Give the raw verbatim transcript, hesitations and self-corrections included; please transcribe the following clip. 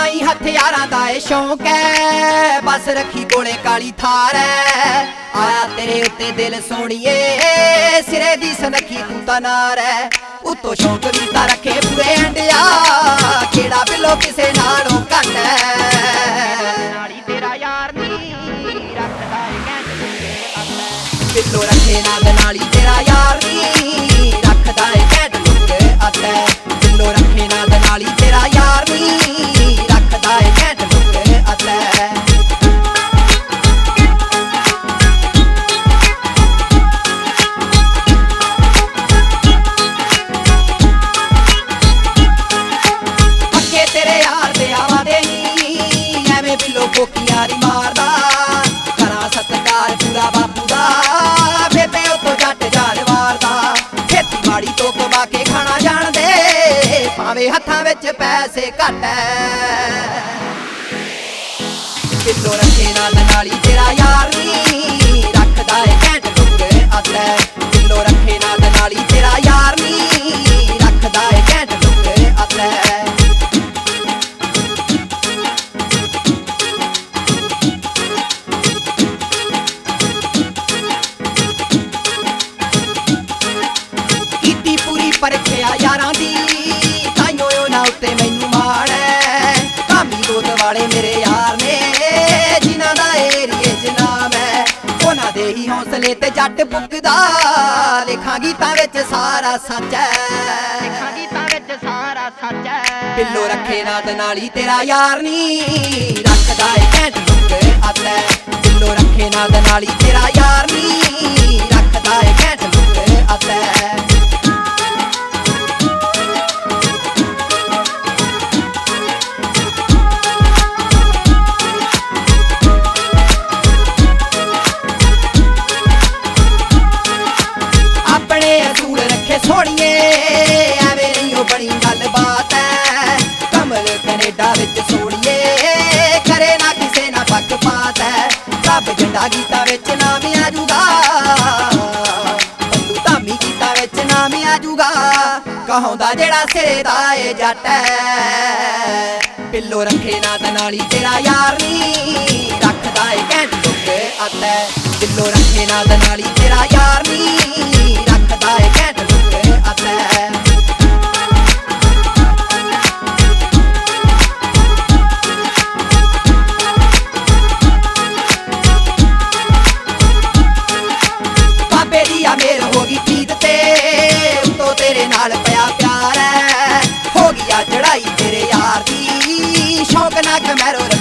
नाई हथियारां दा ए शौक है, बस रखी कोले काली थार है। आया तेरे उत्ते दिल सोनिए, सिरे दी सनखी तू तां नार है। उत्तों शौक भी तां रखे पूरे अंडिया, केड़ा बिलो किसे नालों घट है। नाली तेरा यार नी रखदा ए घैंट लुके अत, बिलो रखे ना नाली तेरा यार नी रखदा ए घैंट लुके अत। बिलो रखे ना नाली तेरा यार नी रखदा ए घैंट लुके अत। पक्के तेरे यार दे आवा दे नी, एवें बिलो कोकियां नी मारदा। करा सत्कार पूरा बापू दा, बेबे उतो जट जानवार दा। खेती बाड़ी तो कमा के खाना जान दे, भावें हत्थां विच पैसे घट है। बिलो रखे ना नाली तेरा यार नी रखदा ए घैंट लुके अत। बिलो रखे ना नाली तेरा यार नी रखदा ए घैंट लुके अत। कीती पूरी परखिया यारां दी, ताइयों उन्हां उत्ते मैनू माण है। कामी गोद वाले मेरे यार ने, जिन्हां दा एरिए च नाम है। उन्हां दे ही हौसले ते जट पुगदा, लिखां गीतां विच सारा सच है। लिखां गीतां विच सारा सच है। बिलो रखे ना नाली तेरा यार नी रखदा ए घैंट लुके अत। बिलो रखे ना नाली तेरा यार नी रखदा ए घैंट लुके अत। सोनिए एवें नहीं बनी गल बात है। कमल कनेडा विच सोनिए करे ना किसे ना पक्षपात है। सब झंडा गीता विच नाम आजूगा, बंदू धामी गीता विच नाम आजूगा। कहाउंदा जेड़ा सिरे दा ए जट है। बिलो रखे ना नाली तेरा यार नी रखदा ए घैंट लुके अत। बिलो रखे ना नाली तेरा यार नी रखदा ए घैंट लुके अत। बाबे दी आ मेर होगी प्रीत ते, उत्तों तेरे नाल पिया प्यार है। हो गया चढ़ाई तेरे यार दी, शौक ना कमैरो